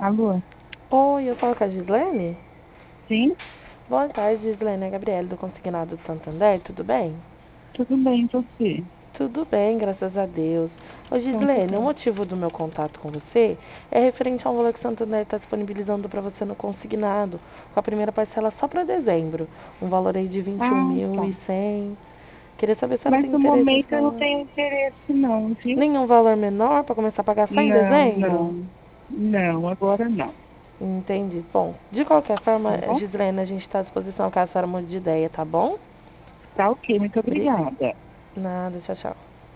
Alô? Oi, eu falo com a Gislene? Sim, Boa tarde, Gislene. É a Gabriela do Consignado do Santander, tudo bem? tudo bem, e você? Tudo bem, graças a Deus. Ô Então, tá Gislene, o bom. motivo do meu contato com você é referente ao valor que o Santander está disponibilizando para você no consignado, com a primeira parcela só para dezembro, um valor aí de vinte e um Ah, mil tá. e cem. Queria saber se ela Mas tem no interesse nesse momento eu não valor. tenho interesse não, viu? Nenhum valor menor para começar a pagar só em Não, dezembro? não. Não, agora não. Entendi. Bom, de qualquer Tá forma, bom? Gislene, a gente está à disposição caso a senhora mude de ideia, tá bom? Tá ok, muito Bri- obrigada. Nada, tchau, tchau.